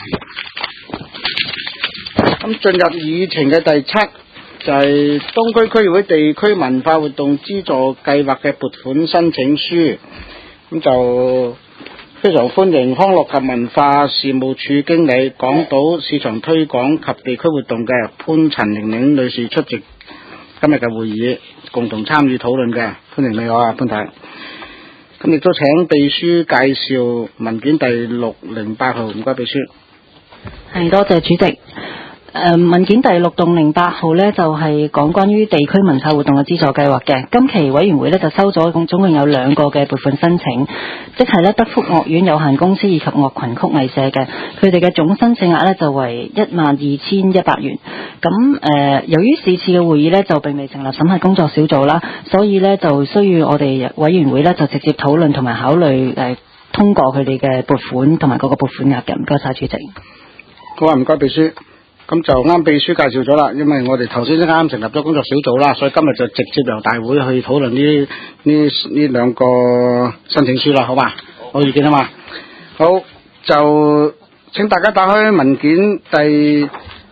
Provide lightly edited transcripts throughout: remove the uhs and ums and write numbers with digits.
咁進入議程嘅第7就係東區區議會地區文化活動資助計劃嘅撥款申請書。咁就非常歡迎康樂及文化事務處經理、港島市場推廣及地區活動嘅潘陳玲玲女士出席今日嘅會議，共同參與討論嘅。歡迎你，我啊潘太。咁亦都請秘書介紹文件第608號，唔該秘書。 係，多謝主席。文件第608號呢，就係講關於地區文化活動嘅資助計劃嘅。今期委員會呢，就收咗總共有2個嘅撥款申請，即係呢德福樂園有限公司以及樂群曲藝社嘅，佢哋嘅總申請額呢，就為12100元。咁由於是次嘅會議呢，就並未成立審核工作小組啦，所以呢，就需要我哋委員會呢，就直接討論同埋考慮通過佢哋嘅撥款同埋嗰個撥款額嘅。唔該晒主席。 好啊，唔該秘書。咁就啱秘書介紹咗啦，因為我哋頭先啱啱成立咗工作小組啦，所以今日就直接由大會去討論呢兩個申請書啦，好嘛？冇意見啊嘛？好，就請大家打開文件第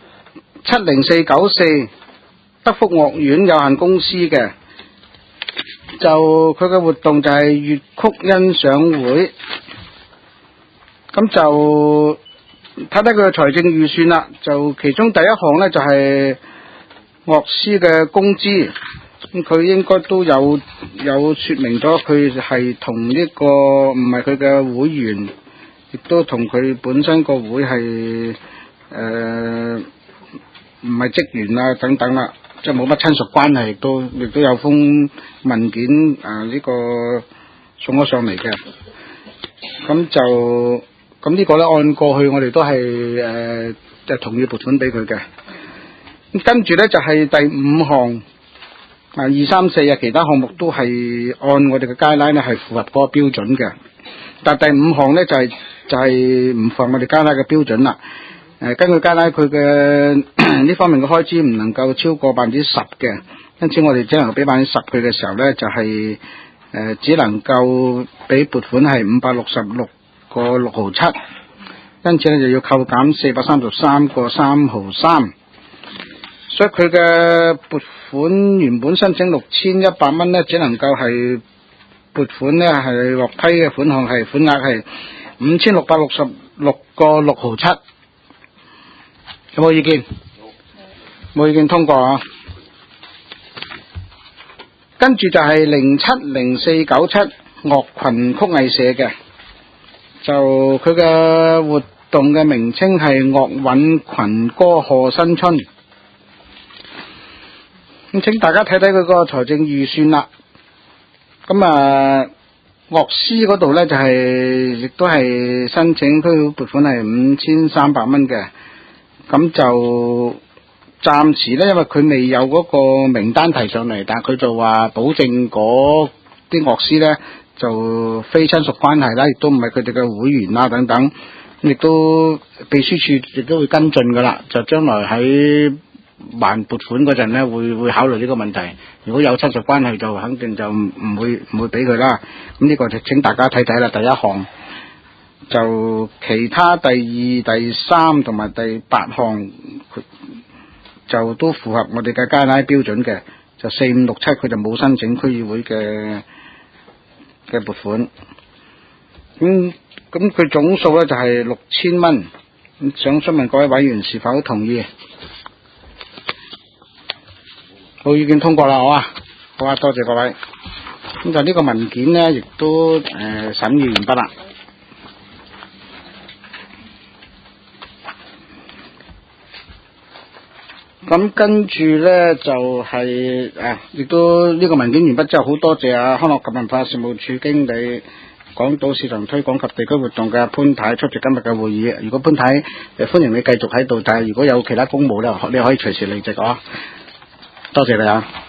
70494德福樂園有限公司嘅，就佢嘅活動就係粵曲欣賞會，咁就睇睇佢嘅財政預算啦，就其中第一項呢，就係樂師嘅工資，咁佢應該都有說明咗，佢係同呢個唔係佢嘅會員，亦都同佢本身個會係唔係職員啊等等啦，即係冇乜親屬關係，亦都有封文件呢個送咗上嚟嘅，咁呢個咧，按過去我哋都係就同意撥款俾佢嘅。跟住咧就係第5項2、3、4啊，其他項目都係按我哋嘅guideline咧係符合嗰個標準嘅。但第5項咧就係唔符合我哋guideline嘅標準啦。根據guideline佢嘅呢方面嘅開支唔能夠超過10%嘅，因此我哋只能夠俾10%佢嘅時候咧，就係只能夠俾撥款係566個6毫7，因此咧就要扣減433個3毫3，所以佢嘅撥款原本申請6100蚊咧，只能夠係撥款咧係獲批嘅款項係款額係5666個6毫7，有冇意見？冇意見，通過啊！跟住就係070497樂群曲藝社嘅。就佢嘅活動嘅名稱係樂韻群歌賀新春，咁請大家睇睇佢個財政預算啦。咁樂師嗰度呢，就亦都係申請區撥款係5300蚊嘅，咁就暫時呢，因為佢未有嗰個名單提上嚟，但係佢就話保證嗰啲樂師呢，就非親屬關係啦，亦都唔係佢哋嘅會員啦等等，亦都秘書處亦都會跟進噶啦，就將來喺還撥款嗰陣呢，會考慮呢個問題。如果有親屬關係就肯定就唔會俾佢啦。咁呢個就請大家睇睇啦。第1項就其他第2、第3同埋第8項就都符合我哋嘅guideline標準嘅，就4、5、6、7佢就冇申請區議會嘅撥款，咁佢總數咧就係6000蚊，想詢問各位委員是否同意？冇意見，通過啦，好啊，好啊，多謝各位。咁就呢個文件呢，亦都審議完畢啦。咁跟住咧就係亦都呢個文件完畢之後，好多謝康樂及文化事務處經理、港島市場推廣及地區活動嘅潘太出席今日嘅會議。如果潘太歡迎你繼續喺度，但係如果有其他公務咧，你可以隨時離席啊。多謝你啊。